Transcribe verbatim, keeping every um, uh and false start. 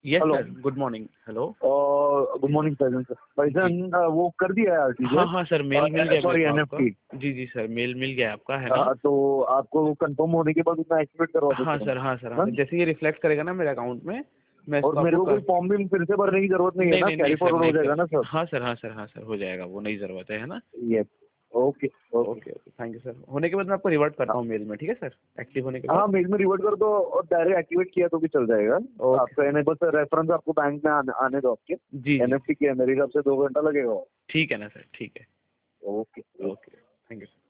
Yes hello. Sir, good morning. Hello. Good morning Faizan sir. Faizan वो कर दिया है आरटीजी। हाँ हाँ सर, मेल मिल गया सॉरी मेरे को एनएफटी। आपका। जी जी सर, मेल मिल गया आपका, है ना? तो आपको कंफर्म होने के बाद उतना एक्टिवेट करवा हाँ देते सर, हाँ सर, हाँ सर, जैसे ये रिफ्लेक्ट करेगा ना मेरे अकाउंट में, मैं और इसको मेरे आपको को कोई कर... फॉर्म भी फिर से भरने की जरूरत नहीं है नहीं ना? नहीं नहीं कैरी सर, फॉरवर्ड हो नहीं जाएगा ना सर। सर? हाँ सर, हाँ सर, हाँ सर, हो जाएगा, वो नहीं जरूरत है है ना? ये okay okay. Okay okay, thank you sir. होने के बाद मैं आपको रिवर्ट करता हूँ मेल में, ठीक है सर? एक्टिव होने के हाँ, बाद। मेल में रिवर्ट कर दो और डायरेक्ट एक्टिवेट किया तो भी चल जाएगा। ओके आपका सर। एने बस रेफरेंस आपको बैंक में आने, आने दो आपके। जी जी। एनएफटी के मेरे हिसाब से दो घंटा लगेगा। ठीक है ना सर, ठीक है। Okay okay. Okay, thank you.